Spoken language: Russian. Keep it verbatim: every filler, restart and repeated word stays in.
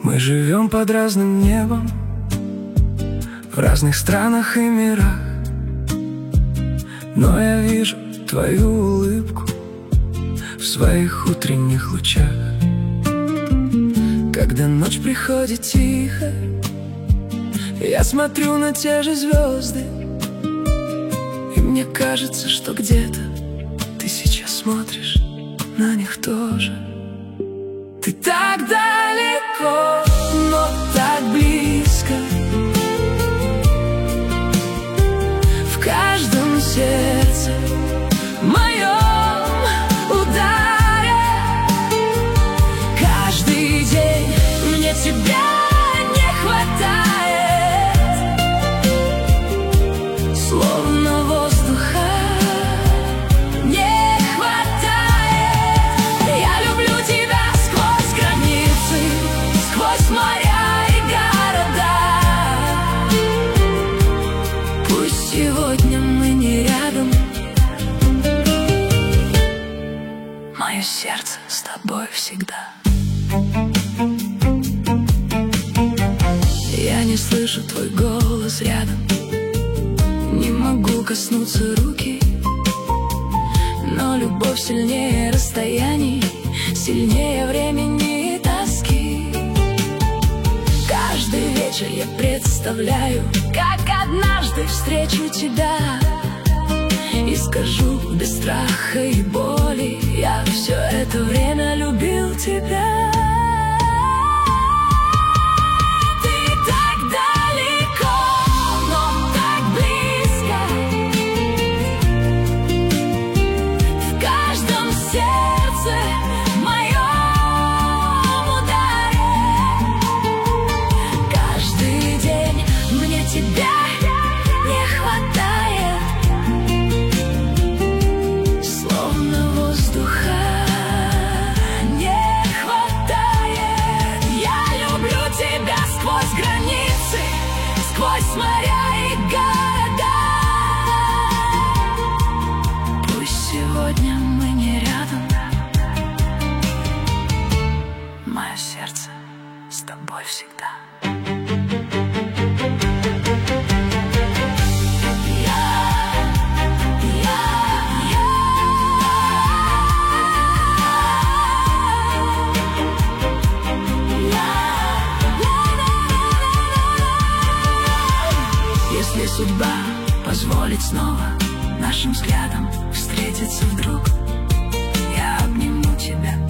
Мы живем под разным небом, в разных странах и мирах, но я вижу твою улыбку в своих утренних лучах. Когда ночь приходит тихо, я смотрю на те же звезды, и мне кажется, что где-то ты сейчас смотришь на них тоже. Ты так далеко, но так близко, в каждом сердце моем ударе. Каждый день мне тебя не хватает, словно воздуха не хватает. Я люблю тебя сквозь границы, сквозь моря и города. Пусть сегодня мы не рядом, мое сердце с тобой всегда. Я не слышу твой голос рядом, не могу коснуться руки, но любовь сильнее расстояний, сильнее времени и тоски. Каждый вечер я представляю, как однажды встречу тебя, и скажу без страха и боли: я все это время любил тебя. Сквозь моря и города. Пусть сегодня мы не рядом, мое сердце с тобой всегда. Если судьба позволит снова нашим взглядом встретиться вдруг, я обниму тебя